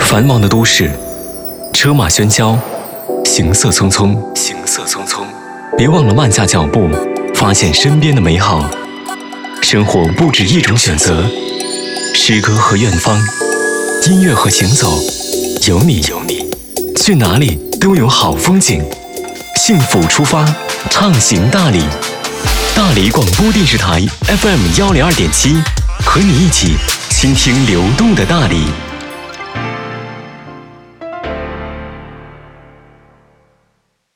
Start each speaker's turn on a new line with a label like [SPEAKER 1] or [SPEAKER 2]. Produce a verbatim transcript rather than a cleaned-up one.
[SPEAKER 1] 繁忙的都市，车马喧嚣，行色匆匆，行色匆匆。别忘了慢下脚步，发现身边的美好。生活不止一种选择，诗歌和远方，音乐和行走，有你有你，去哪里都有好风景。幸福出发，畅行大理。大理广播电视台 F M 幺零二点七，和你一起倾听流动的大理。